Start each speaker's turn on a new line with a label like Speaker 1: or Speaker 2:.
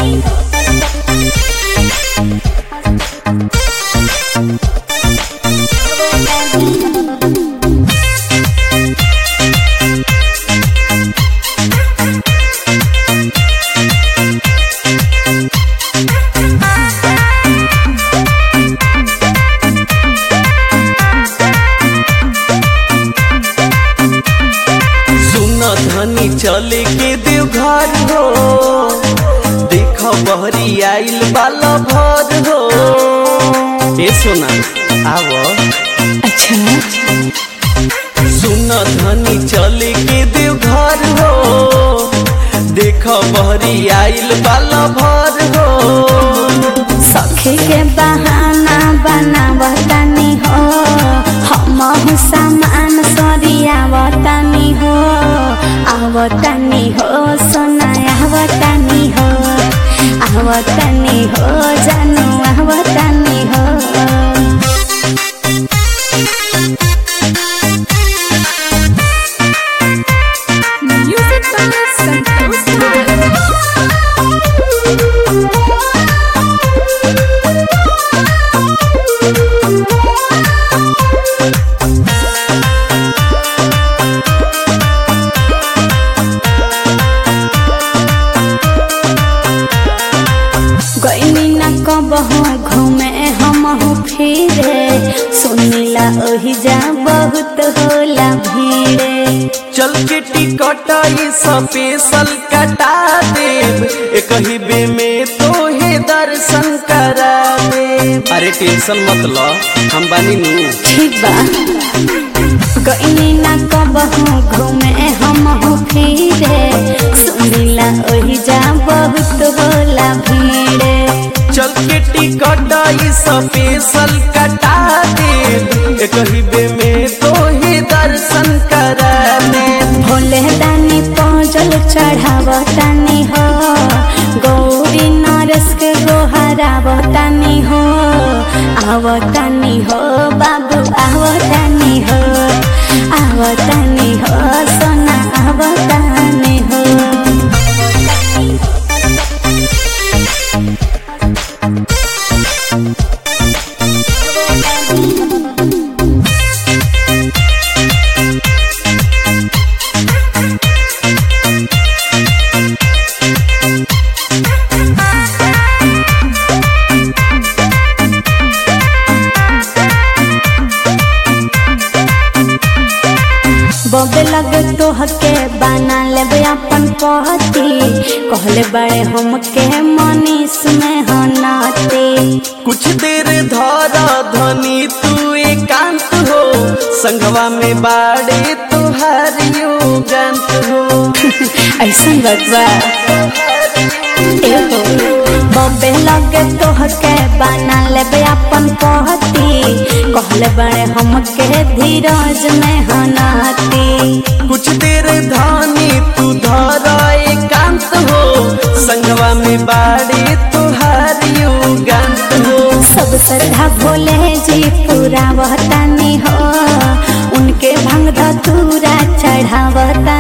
Speaker 1: धनी चले के देवघर हो, देख बहरी आइल बाला भर हो। ए सोना आवो।
Speaker 2: अच्छा
Speaker 1: सुन धनी चले के देवघर हो, देख बहरी आइल बाला भर हो।
Speaker 2: सखे के बहाना बनावतानी हो, हम सामान सरियावतानी हो। आवतानी हो सोना आवतानी हो, आवतानी हो जानू आवतानी हो। कबहू घूमे हमहू फिरे, सुनीला ओही जा बहुत होला भीड़े।
Speaker 1: चल के टिकट स्पेशल कटा देव, एक ही बे में तोहे दर्शन करा देव। अरे टेंशन मत लो हम बानी नू।
Speaker 2: ठीक बा गईनी ना कबहू घूमे हमहू फिरे, सुनीला ओही जा बहुत होला भीड़े।
Speaker 1: चल के टिकट स्पेशल कटा दे, एक ही बे में तोहे दर्शन करा दे।
Speaker 2: भोले दानी पहुँचल चढ़ावतानी हो, गौरी नरस के गोहरावतानी हो। आवतानी हो बाबू आवतानी हो, आवतानी हो सोना आवतानी हो। बबे लगे तोहके बना लेबे अपन पति, कहले बड़े हमके मनीष में हनाते।
Speaker 1: कुछ देर धरा धनी तू एकांत हो, संगवा में बाड़े तुहार युगांत हो।
Speaker 2: ऐसा बतवा बबे लगे तोहके बना लेबे अपन पति, कहले बड़े हमके धीरज में हनाती।
Speaker 1: कुछ देर धानी तू धरा एकांत हो, संगवा में बाड़े तुहार युगांत हो।
Speaker 2: सब श्रद्धा भोले जी पूरा वहतानी हो, उनके भंग धतूरा चढ़ावता